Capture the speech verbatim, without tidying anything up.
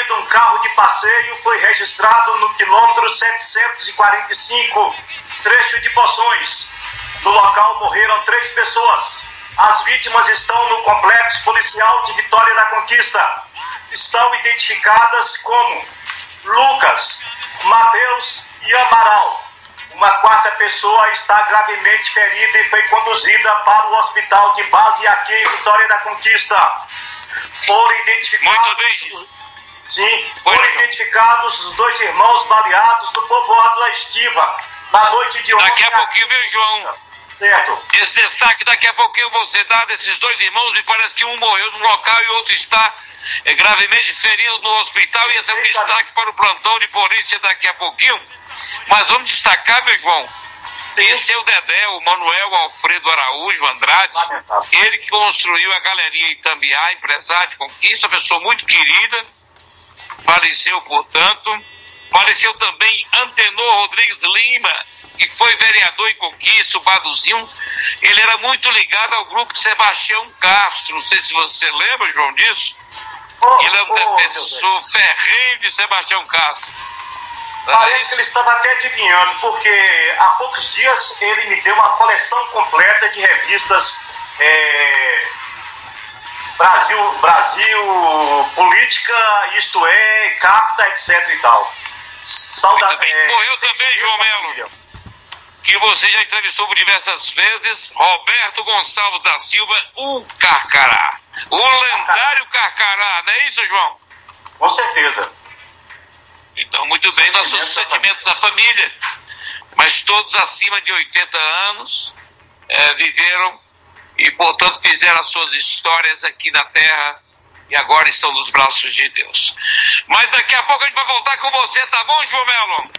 ocorrido, um carro de passeio foi registrado no quilômetro setecentos e quarenta e cinco, trecho de Poções. No local morreram três pessoas. As vítimas estão no complexo policial de Vitória da Conquista. São identificadas como Lucas, Mateus e Amaral. Uma quarta pessoa está gravemente ferida e foi conduzida para o hospital de base aqui em Vitória da Conquista. Foram identificados... Muito bem. Sim, foram identificados os dois irmãos baleados do povoado da Estiva, na noite de ontem. Daqui a pouquinho, viu, João? Certo. Esse destaque daqui a pouquinho você dá desses dois irmãos, me parece que um morreu no local e o outro está é, gravemente ferido no hospital, e esse é um destaque para o plantão de polícia daqui a pouquinho. Mas vamos destacar, meu João, esse é o Dedé, o Manuel Alfredo Araújo Andrade, ele que construiu a Galeria Itambiá, empresário de Conquista, pessoa muito querida, faleceu, portanto. Faleceu também Antenor Rodrigues Lima, que foi vereador em Conquista, o Baduzinho. Ele era muito ligado ao grupo Sebastião Castro, não sei se você lembra, João, disso. Oh, ele é um oh, defensor ferrenho de Sebastião Castro. Parece que ele estava até adivinhando, porque há poucos dias ele me deu uma coleção completa de revistas é, Brasil, Brasil Política, isto é, Capta, etc e tal. Sauda, Muito bem. É, Morreu também, João Melo, que você já entrevistou por diversas vezes, Roberto Gonçalves da Silva, o Carcará. O lendário Carcará, não é isso, João? Com certeza. Então, muito bem, nossos sentimentos da família, mas todos acima de oitenta anos é, viveram e, portanto, fizeram as suas histórias aqui na Terra e agora estão nos braços de Deus. Mas daqui a pouco a gente vai voltar com você, tá bom, João Melo?